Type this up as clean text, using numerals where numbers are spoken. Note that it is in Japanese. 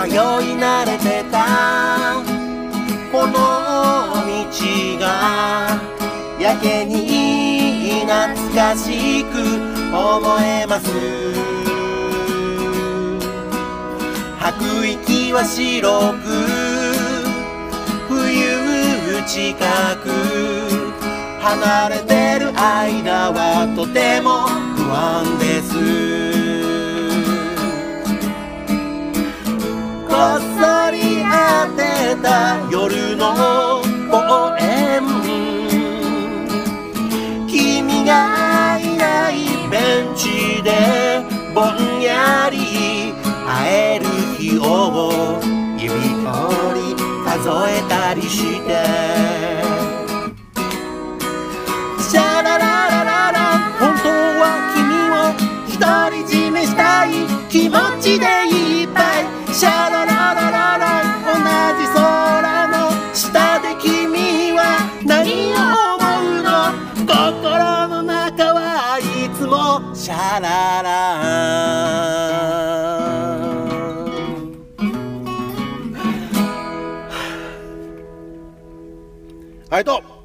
通い慣れてたこの道がやけに懐かしく思えます。吐く息は白く冬近く離れてる間はとても不安です。こっそり当てた夜の公園、君がいないベンチでぼんやり会える日を指折り数えたりして、シャラララララ、本当は君を独り占めしたい気持ちでいっぱい。シャラララララ、同じ空の下で君は何を思うの、心の中はいつもシャララ。ありがとう。